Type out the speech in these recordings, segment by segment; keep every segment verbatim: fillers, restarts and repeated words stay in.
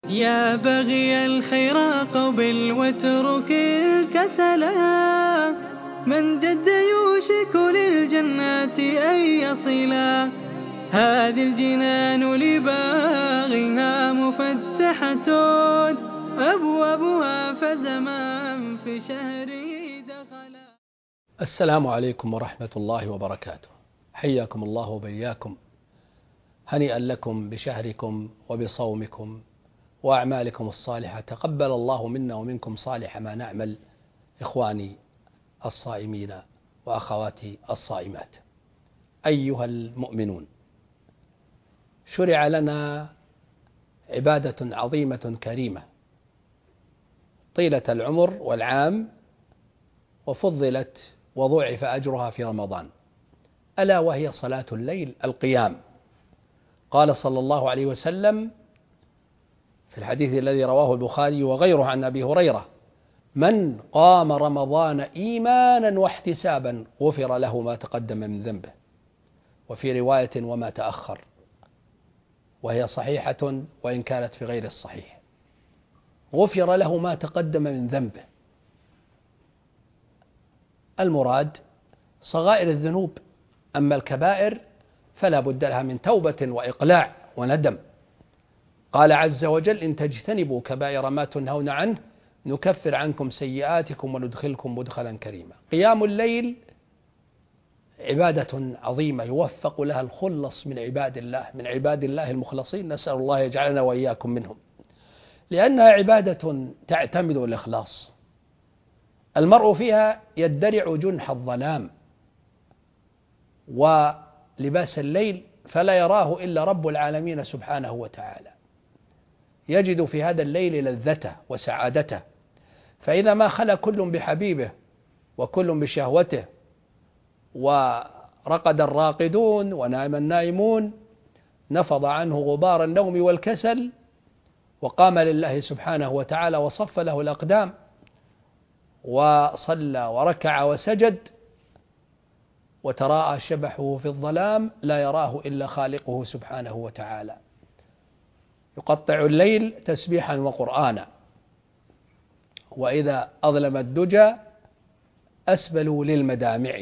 يا بغي الخير قبل واترك الكسلا، من جد يوشك للجنات أن يصلا. هذه الجنان لباغيها مفتحة، أبوابها فزمان في شهره دخلا. السلام عليكم ورحمة الله وبركاته، حياكم الله وبياكم، هنيئا لكم بشهركم وبصومكم وأعمالكم الصالحة، تقبل الله منا ومنكم صالح ما نعمل. إخواني الصائمين وأخواتي الصائمات، أيها المؤمنون، شرع لنا عبادة عظيمة كريمة طيلة العمر والعام، وفضلت وضعف أجرها في رمضان، ألا وهي صلاة الليل، القيام. قال صلى الله عليه وسلم في الحديث الذي رواه البخاري وغيره عن أبي هريرة: من قام رمضان إيمانا واحتسابا غفر له ما تقدم من ذنبه، وفي رواية وما تأخر، وهي صحيحة وإن كانت في غير الصحيح. غفر له ما تقدم من ذنبه، المراد صغائر الذنوب، أما الكبائر فلا بد لها من توبة وإقلاع وندم. قال عز وجل: إن تجتنبوا كبائر ما تنهون عنه نكفر عنكم سيئاتكم وندخلكم مدخلا كريما. قيام الليل عبادة عظيمة يوفق لها الخلص من عباد الله، من عباد الله المخلصين، نسأل الله يجعلنا وإياكم منهم، لأنها عبادة تعتمد الإخلاص. المرء فيها يدرع جنح الظلام ولباس الليل، فلا يراه إلا رب العالمين سبحانه وتعالى، يجد في هذا الليل لذته وسعادته. فإذا ما خلا كل بحبيبه وكل بشهوته، ورقد الراقدون ونام النائمون، نفض عنه غبار النوم والكسل، وقام لله سبحانه وتعالى وصف له الأقدام، وصلى وركع وسجد، وتراءى شبحه في الظلام، لا يراه إلا خالقه سبحانه وتعالى. يقطع الليل تسبيحا وقرآنا، وإذا أظلم الدجى أسبلوا للمدامع،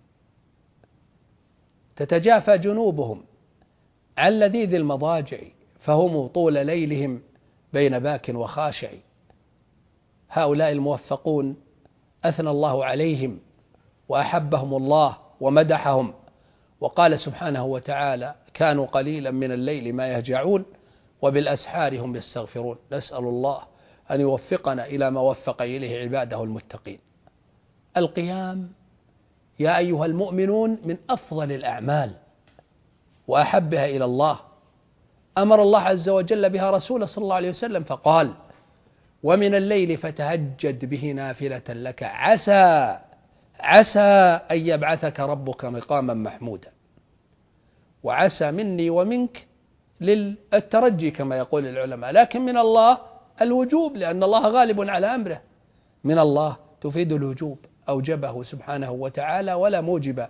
تتجافى جنوبهم عن لذيذ المضاجع، فهم طول ليلهم بين باك وخاشع. هؤلاء الموفقون أثنى الله عليهم وأحبهم الله ومدحهم، وقال سبحانه وتعالى: كانوا قليلا من الليل ما يهجعون وبالأسحار هم يستغفرون. نسأل الله أن يوفقنا إلى ما وفق إليه عباده المتقين. القيام يا أيها المؤمنون من أفضل الأعمال وأحبها إلى الله، أمر الله عز وجل بها رسوله صلى الله عليه وسلم فقال: ومن الليل فتهجد به نافلة لك عسى عسى أن يبعثك ربك مقاما محمودا. وعسى مني ومنك للترجي كما يقول العلماء، لكن من الله الوجوب، لأن الله غالب على أمره. من الله تفيد الوجوب، أوجبه سبحانه وتعالى، ولا موجب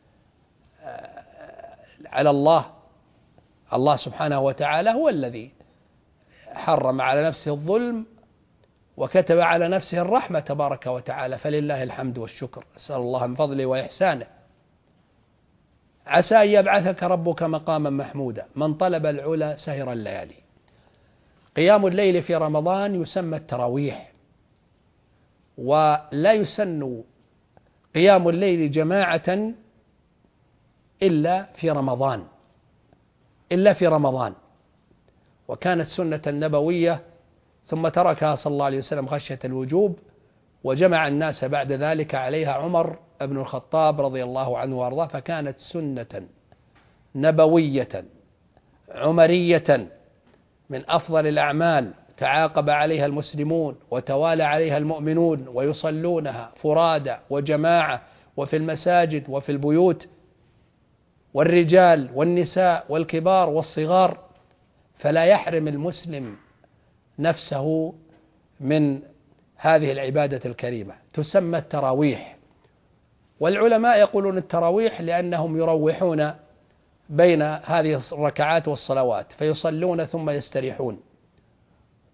على الله. الله سبحانه وتعالى هو الذي حرم على نفسه الظلم وكتب على نفسه الرحمة تبارك وتعالى، فلله الحمد والشكر، أسأل الله من فضله وإحسانه. عسى أن يبعثك ربك مقاما محمودا، من طلب العلا سهر الليالي. قيام الليل في رمضان يسمى التراويح، ولا يسن قيام الليل جماعة إلا في رمضان إلا في رمضان وكانت سنة نبوية، ثم تركها صلى الله عليه وسلم خشية الوجوب، وجمع الناس بعد ذلك عليها عمر بن الخطاب رضي الله عنه وارضاه، فكانت سنة نبوية عمرية من أفضل الأعمال، تعاقب عليها المسلمون وتوالى عليها المؤمنون، ويصلونها فرادى وجماعة، وفي المساجد وفي البيوت، والرجال والنساء والكبار والصغار، فلا يحرم المسلم نفسه من هذه العبادة الكريمة. تسمى التراويح، والعلماء يقولون التراويح لأنهم يروحون بين هذه الركعات والصلوات، فيصلون ثم يستريحون،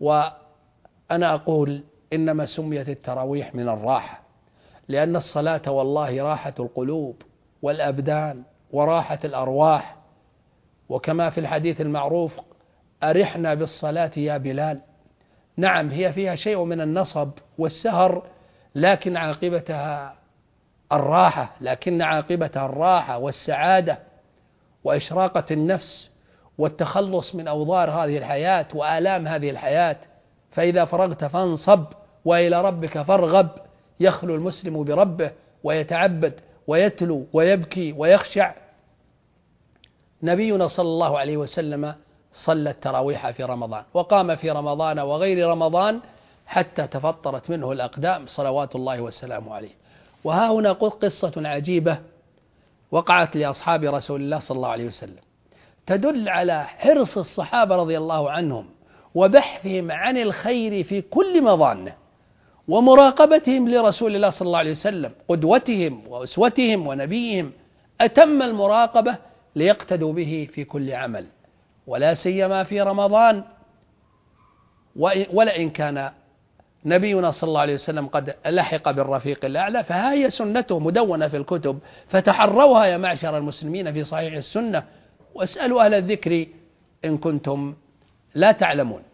وأنا أقول إنما سميت التراويح من الراحة، لأن الصلاة والله راحة القلوب والأبدان وراحة الأرواح، وكما في الحديث المعروف: أرحنا بالصلاة يا بلال. نعم، هي فيها شيء من النصب والسهر، لكن عاقبتها الراحة، لكن عاقبتها الراحة والسعادة وإشراقة النفس والتخلص من أوضار هذه الحياة وآلام هذه الحياة. فإذا فرغت فانصب وإلى ربك فارغب. يخلو المسلم بربه ويتعبد ويتلو ويبكي ويخشع. نبينا صلى الله عليه وسلم صلى التراويح في رمضان، وقام في رمضان وغير رمضان حتى تفطرت منه الأقدام صلوات الله وسلامه عليه. وها هنا قصة عجيبة وقعت لأصحاب رسول الله صلى الله عليه وسلم، تدل على حرص الصحابة رضي الله عنهم وبحثهم عن الخير في كل مضانه، ومراقبتهم لرسول الله صلى الله عليه وسلم قدوتهم وأسوتهم ونبيهم أتم المراقبة ليقتدوا به في كل عمل، ولا سيما في رمضان. ولئن كان نبينا صلى الله عليه وسلم قد لحق بالرفيق الأعلى، فها هي سنته مدونة في الكتب، فتحروها يا معشر المسلمين في صحيح السنة، واسألوا أهل الذكر إن كنتم لا تعلمون.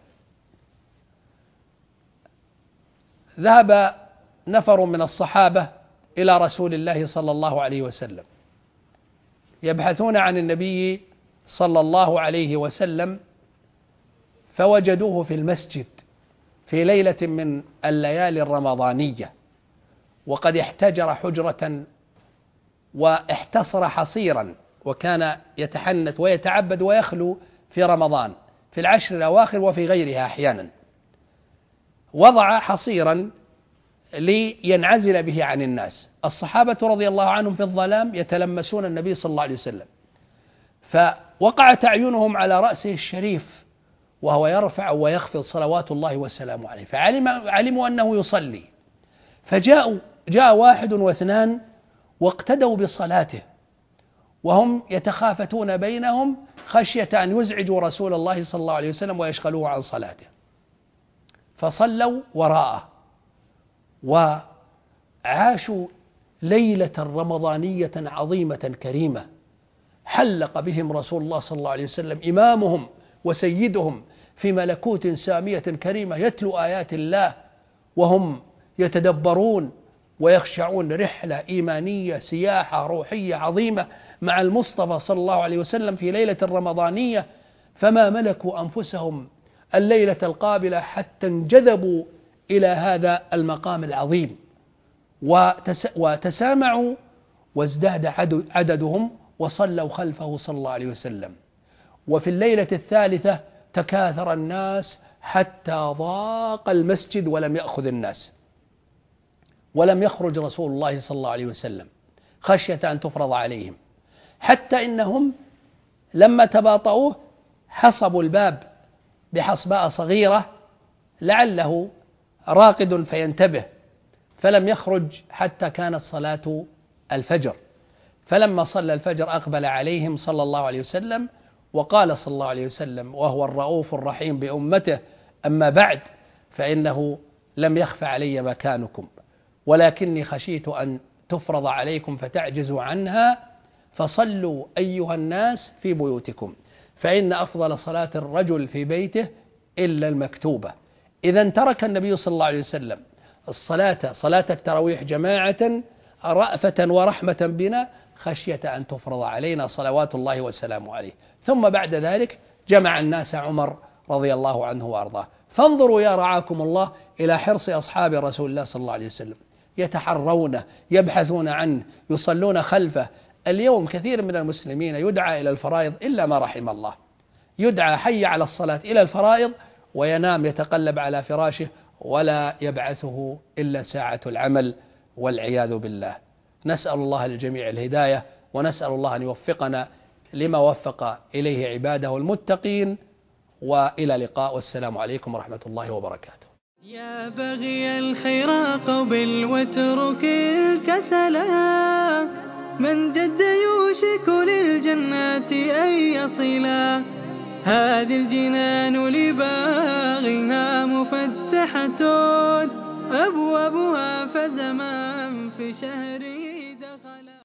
ذهب نفر من الصحابة إلى رسول الله صلى الله عليه وسلم يبحثون عن النبي صلى الله عليه وسلم، فوجدوه في المسجد في ليلة من الليالي الرمضانية، وقد احتجر حجرة واحتصر حصيرا، وكان يتحنث ويتعبد ويخلو في رمضان في العشر الأواخر وفي غيرها أحيانا. وضع حصيرا لينعزل به عن الناس. الصحابة رضي الله عنهم في الظلام يتلمسون النبي صلى الله عليه وسلم، فوقعت أعينهم على رأسه الشريف وهو يرفع ويخفض صلوات الله وسلامه عليه، فعلموا أنه يصلي، فجاءوا جاء واحد واثنان واقتدوا بصلاته، وهم يتخافتون بينهم خشية أن يزعجوا رسول الله صلى الله عليه وسلم ويشغلوه عن صلاته، فصلوا وراءه وعاشوا ليلة رمضانية عظيمة كريمة. حلق بهم رسول الله صلى الله عليه وسلم إمامهم وسيدهم في ملكوت سامية كريمة، يتلو آيات الله وهم يتدبرون ويخشعون. رحلة إيمانية سياحة روحية عظيمة مع المصطفى صلى الله عليه وسلم في ليلة الرمضانية، فما ملكوا أنفسهم الليلة القابلة حتى انجذبوا إلى هذا المقام العظيم، وتسامعوا وازداد عددهم وصلوا خلفه صلى الله عليه وسلم. وفي الليلة الثالثة تكاثر الناس حتى ضاق المسجد ولم يأخذ الناس، ولم يخرج رسول الله صلى الله عليه وسلم خشية أن تفرض عليهم، حتى إنهم لما تباطؤوه حصبوا الباب بحصباء صغيرة لعله راقد فينتبه، فلم يخرج حتى كانت صلاة الفجر. فلما صلى الفجر أقبل عليهم صلى الله عليه وسلم وقال صلى الله عليه وسلم وهو الرؤوف الرحيم بأمته: أما بعد، فإنه لم يخف علي مكانكم، ولكني خشيت أن تفرض عليكم فتعجزوا عنها، فصلوا أيها الناس في بيوتكم، فإن أفضل صلاة الرجل في بيته إلا المكتوبة. إذن ترك النبي صلى الله عليه وسلم الصلاة صلاة التراويح جماعة رأفة ورحمة بنا خشية أن تفرض علينا صلوات الله وسلامه عليه. ثم بعد ذلك جمع الناس عمر رضي الله عنه وأرضاه. فانظروا يا رعاكم الله إلى حرص أصحاب رسول الله صلى الله عليه وسلم، يتحرونه، يبحثون عنه، يصلون خلفه. اليوم كثير من المسلمين يدعى إلى الفرائض إلا ما رحم الله، يدعى حي على الصلاة إلى الفرائض وينام يتقلب على فراشه ولا يبعثه إلا ساعة العمل، والعياذ بالله. نسأل الله للجميع الهداية، ونسأل الله أن يوفقنا لما وفق إليه عباده المتقين. وإلى لقاء، والسلام عليكم ورحمة الله وبركاته. يا بغي الخير قبل واترك الكسلا، من جد يوشك للجنات أن يصلا، هذه الجنان لباغها مفتحة أبوابها فزمان في شهره